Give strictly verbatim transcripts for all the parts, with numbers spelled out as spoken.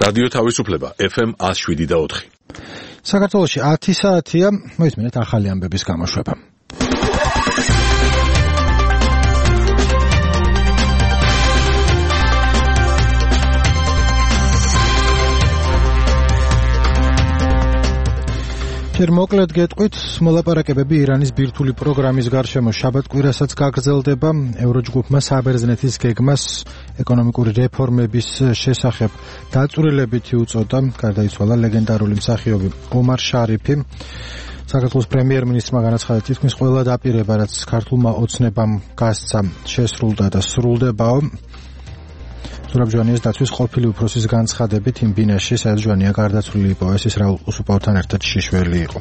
რადიო თავისუფლება ეფ ემ one oh seven და four. საქართველოში ათი საათია, მოისმინეთ ახალი ამბების გამოშვება. მოკლედ გეტყვით, მოლაპარაკებები ირანის ბირთვული პროგრამის გარშემო შაბათ-კვირასაც გაგრძელდება. ევროჯგუფმა საბერძნეთის გეგმას ეკონომიკური რეფორმების შესახებ დაწვრილებითი უწოდა. გარდაიცვალა ლეგენდარული მსახიობი ომარ შარიფი. საქართველოს პრემიერ-მინისტრმა განაცხადა, თითქმის ყველა დაპირება, რაც ქართულმა ოცნებამ გასცა, შესრულდა და სრულდებაო. ზურაბ ჟვანიას დაცვის ყოფილი უფროსის განცხადებით, იმ ბინაში, სადაც ჟვანია გარდაცვლილი იყო, ეს ის რაულ უსუპავთან ერთად შიშველი იყო.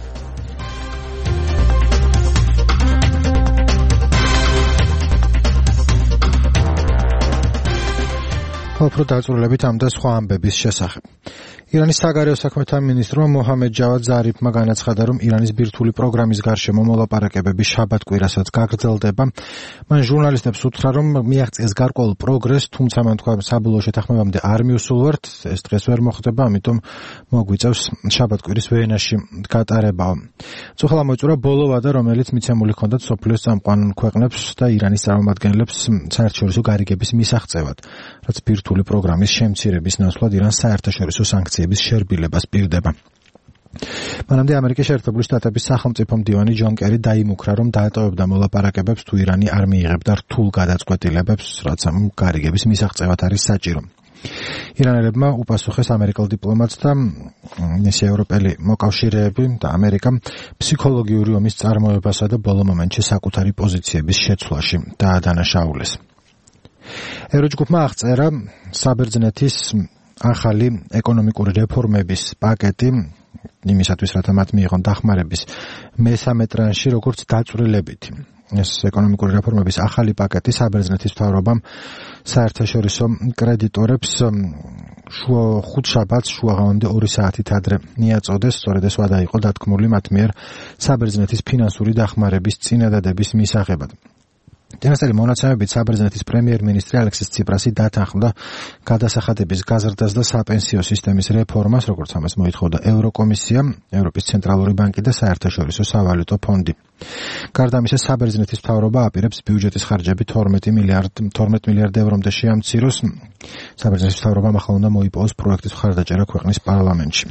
უფრო დაწვრილებით ამ და სხვა ამბების შესახებ. ირანის საგარეო საქმეთა მინისტრმა მოჰამედ ჯავად ზარიფმა განაცხადა, რომ ირანის ბირთვული პროგრამის გარშემო მოლაპარაკებები შაბათ-კვირასაც გაგრძელდება. მან ჟურნალისტებს უთხრა, რომ მიაღწიეს გარკვეულ პროგრესს, თუმცა მან თქვა, საბოლოო შეთანხმებამდე არ მივსულვართ, ეს დღეს ვერ მოხდება, ამიტომ მოგვიწევს შაბათ-კვირის ვენაში გატარებაო. წუხლა მოიწურა ბოლო ვადა, რომელიც მიცემული ჰქონდათ სოფლიოს წამყვან ქვეყნებს და ირანის წარმომადგენლებს საერთაშორისო გარიგების მისაღწევად, რაც ბირთვული პროგრამის შემცირების ნაცვლად ირანს საერთაშორისო სანქციების შერბილებას პირდება. მანამდე ამერიკის შეერთებული შტატების სახელმწიფო მდივანი ჯონ კერი დაიმუქრა, რომ დაეტოვებდა მოლაპარაკებებს თუ ირანი არ მიიღებდა რთულ გადაწყვეტილებებს, რაც ამ გარიგების მისაღწევად არის საჭირო. ირანელებმა უპასუხეს ამერიკელ დიპლომატს და მისი ევროპელი მოკავშირეები და ამერიკა ფსიქოლოგიური ომის წარმოებასა და ბოლო მომენტში საკუთარი პოზიციების შეცვლაში დაადანაშაულეს. ევროჯგუფმა აღწერა საბერძნეთის ახალი ეკონომიკური რეფორმების პაკეტი იმისათვის, რათა მათ მიიღონ დახმარების მესამე ტრანში, როგორც დაწვრილებითი. ეს ეკონომიკური რეფორმების ახალი პაკეტი საბერძნეთის მთავრობამ საერთაშორისო კრედიტორებს ხუთშაბათს შუაღამემდე ორი საათით ადრე მიაწოდეს. სწორედ ეს ვადა იყო დათქმული მათ მიერ საბერძნეთის ფინანსური დახმარების წინადადების მისაღებად. წინასწარი მონაცემებით საბერძნეთის პრემიერ-მინისტრი ალექსის ციპრასი დათანხმდა გადასახადების გაზრდას და საპენსიო სისტემის რეფორმას, როგორც ამას მოითხოვდა ევროკომისია, ევროპის ცენტრალური ბანკი და საერთაშორისო სავალუტო ფონდი. გარდა ამისა, საბერძნეთის მთავრობა აპირებს ბიუჯეტის ხარჯები თორმეტი მილიარდ ევრომდე შეამციროს. საბერძნეთის მთავრობამ ახლა უნდა მოიპოვოს პროექტის მხარდაჭერა ქვეყნის პარლამენტში.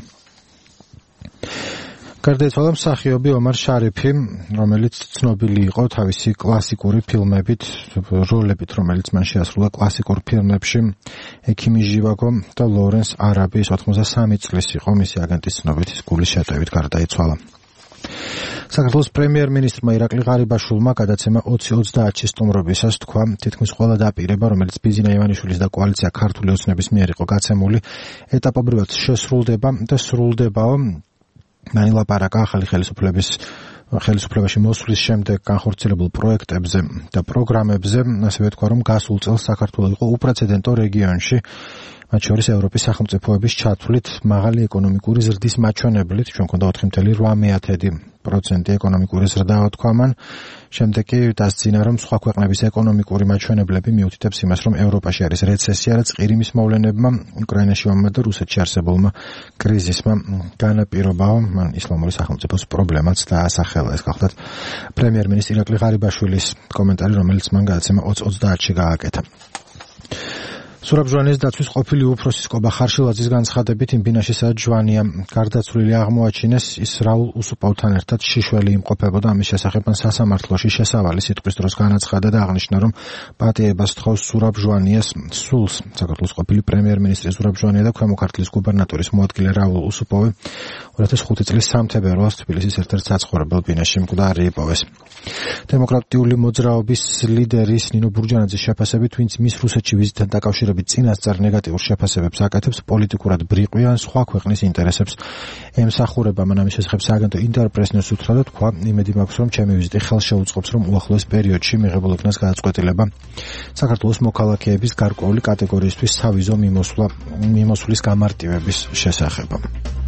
გარდაიცვალა მსახიობი ომარ შარიფი, რომელიც ცნობილი იყო თავისი კლასიკური ფილმებით, როლებით, რომელიც მან შეასრულა კლასიკურ ფილმებში ექიმი ჟივაგო და ლორენს არაბი. ოთხმოცდასამი წლის იყო, მისი აგენტის ცნობით გულის შეტევით გარდაიცვალა. საქართველოს პრემიერ-მინისტრმა ირაკლი ღარიბაშვილმა გადაცემა ოცი ოცდაათში სტუმრობისას თქვა, თითქმის ყველა დაპირება, რომელიც ბიზინა ივანიშვილის და კოალიცია ქართული ოცნების მიერ იყო გაცემული, ეტაპობრივად შესრულდება და სრულდებაო. მან ილაპარაკა ახალი ხელისუფლების ხელისუფლებაში მოსვლის შემდეგ განხორციელებულ პროექტებზე და პროგრამებზე, ასევე თქვა, რომ გასულ წელს საქართველო იყო უპრეცედენტო რეგიონში, მათ შორის ევროპის სახელმწიფოების ჩათვლით მაღალი ეკონომიკური ზრდის მაჩვენებლით, ჩვენ გვქონდა ოთხი წელი ორმოცდაათი პროცენტი ეკონომიკური ზრდა, თქვა მან. შემდეგ კი დასძინა, რომ სხვა ქვეყნების ეკონომიკური მაჩვენებლები მიუთითებს იმას, რომ ევროპაში არის რეცესია, რაც ყირიმის მოვლენებმა, უკრაინაში ომმა და რუსეთში არსებულმა კრიზისმა განაპირობაო. მან ისლამური სახელმწიფოს პრობლემაც დაასახელა. ეს გახლდათ პრემიერ-მინისტრი ირაკლი ღარიბაშვილის კომენტარი, რომელიც მან გადაცემა ოცი ოცდაათში გააკეთა. ზურაბ ჟვანიას დაცვის ყოფილი უფროსის კობა ხარშილაძის განცხადებით, იმ ბინაში, სადაც ჟვანია გარდაცვლილი აღმოაჩინეს, ის რაულ უსუპავთან ერთად შიშველი იმყოფებოდა. ამის შესახებ მან სასამართლოში შესავალი სიტყვის დროს განაცხადა და აღნიშნა, რომ პატიებას თხოვს ზურაბ ჟვანიას სულს. საქართველოს ყოფილი პრემიერ-მინისტრი ზურაბ ჟვანია და ქვემო ქართლის გუბერნატორის მოადგილე რაულ უსუპოვი ორი ათას ხუთი წლის სამთებერვალს თბილისის ერთ-ერთ საცხოვრებელ ბინაში მკვდარი იპოვეს. დემოკრატიული მოძრაობის ლიდერის ნინო ბურჯანაძის შეფასებით, ვინც მის რუსეთში ვიზიტთან დაკავშირებით წინასწარ ნეგატიურ შეფასებებს აკეთებს, პოლიტიკურად ბრიყვიან სხვა ქვეყნის ინტერესებს ემსახურება. მან ამის შესახებ სააგენტო ინტერპრეს-ნიუს უთხრა და თქვა, იმედი მაქვს, რომ ჩემი ვიზიტი ხელს შეუწყობს, რომ უახლოეს პერიოდში მიღებულ იქნას გადაწყვეტილება საქართველოს მოქალაქეების გარკვეული კატეგორიისთვის სავიზო მიმოსვლა მიმოსვლის გამარტივების შესახებ.